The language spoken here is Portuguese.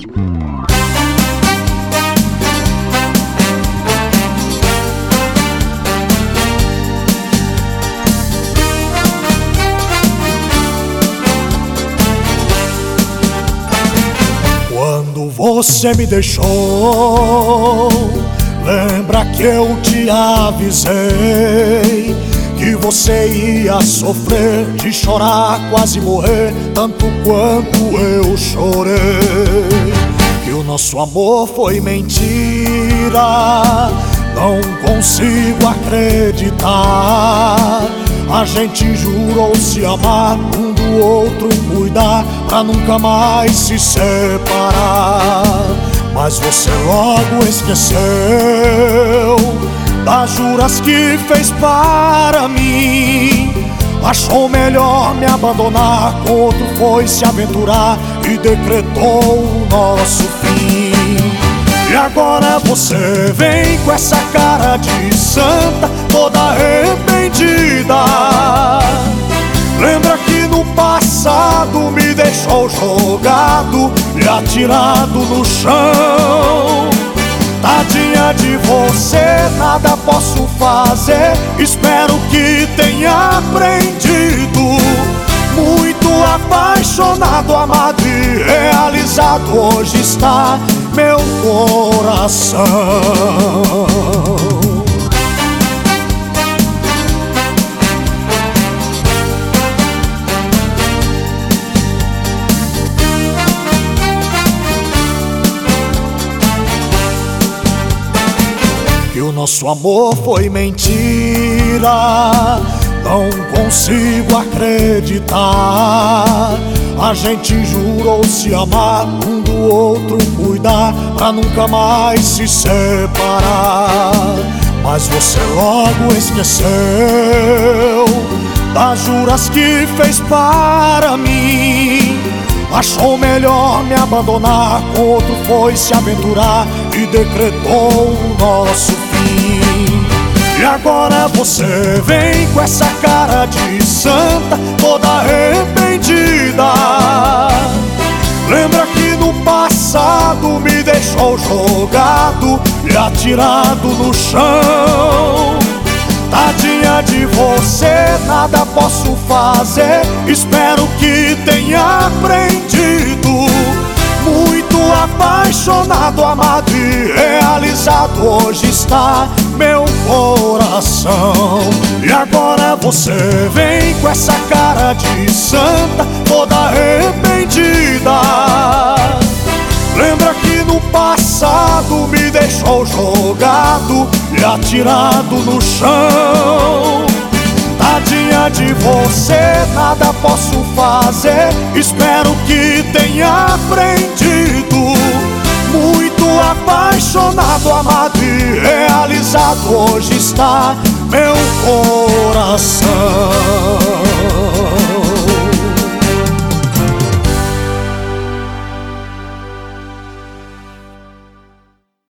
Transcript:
Quando você me deixou, lembra que eu te avisei que você ia sofrer, de chorar, quase morrer, tanto quanto eu chorei. Que o nosso amor foi mentira, não consigo acreditar. A gente jurou se amar, um do outro cuidar, pra nunca mais se separar. Mas você logo esqueceu das juras que fez para mim. Achou melhor me abandonar, com outro foi se aventurar e decretou o nosso fim. E agora você vem com essa cara de santa, toda arrependida. Lembra que no passado me deixou jogado e atirado no chão. Tadinha de você, nada posso fazer, espero que tenha aprendido. Muito apaixonado, amado e realizado, hoje está meu coração. Que o nosso amor foi mentira, não consigo acreditar. A gente jurou se amar, um do outro cuidar, pra nunca mais se separar. Mas você logo esqueceu das juras que fez para mim. Achou melhor me abandonar, com outro foi se aventurar e decretou o nosso fim. E agora você vem com essa cara de santa, toda arrependida. Lembra que no passado me deixou jogado e atirado no chão. Tadinha de você, nada posso fazer, espero que tenha aprendido. Muito apaixonado, amado e realizado, hoje está meu coração. E agora você vem com essa cara de santa, toda arrependida. Lembra que no passado me deixou jogado e atirado no chão. Tadinha de você, nada posso fazer, espero que tenha aprendido. Muito apaixonado, amado e realizado, hoje está meu coração.